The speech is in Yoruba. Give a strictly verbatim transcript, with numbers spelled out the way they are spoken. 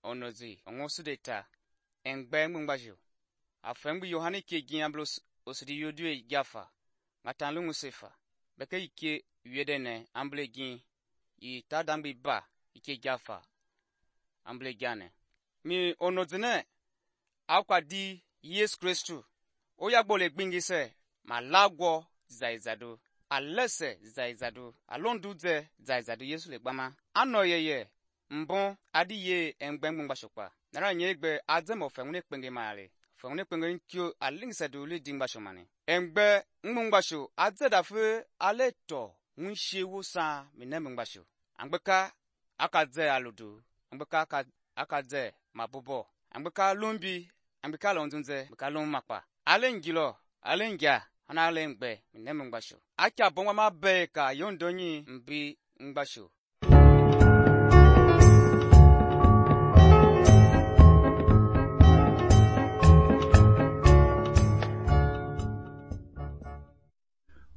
onozi ongosudeta engbe ngbasho afengbi yohani ke giamblos osidi yodue gafa ngatan lungu sefa beke ike yedene amble gin yi tadambi ba ike gafa amble gane mi onozine akwa di Yes Christu oya gbole gbingi se ma lagwo zaizado alese zaizado alonduze zaizado Yesu le gbama anoyeye mbon adiye engbe ngbashokpa nara nyegbe azemo fengne penge mare fengne penge nkyo alingsado le dingbashomane engbe ngbasho azedafe aleto nshewo sa minem ngbasho angbeka akaze aludu angbeka akaze mabobo angbeka lumbi angbeka lonzunze angbeka lumakpa alengilo alengya ana alengbe minem ngbasho akya bonwa mabe ka yondonyi mbi ngbasho